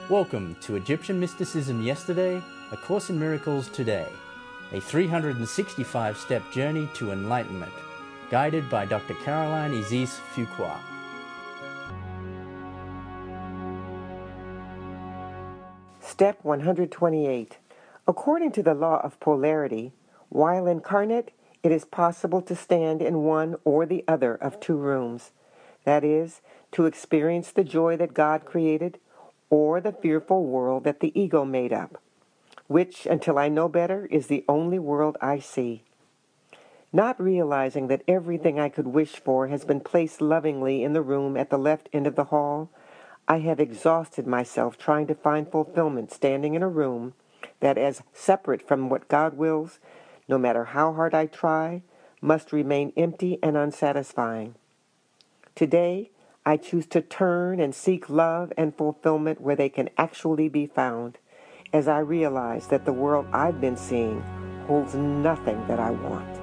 Welcome to Egyptian Mysticism Yesterday, A Course in Miracles Today, a 365-step journey to enlightenment, guided by Dr. Caroline Isis Fuqua. Step 128. According to the law of polarity, while incarnate, it is possible to stand in one or the other of two rooms. That is, to experience the joy that God created or the fearful world that the ego made up, which, until I know better, is the only world I see. Not realizing that everything I could wish for has been placed lovingly in the room at the left end of the hall, I have exhausted myself trying to find fulfillment standing in a room that, as separate from what God wills, no matter how hard I try, must remain empty and unsatisfying. Today, I choose to turn and seek love and fulfillment where they can actually be found, as I realize that the world I've been seeing holds nothing that I want.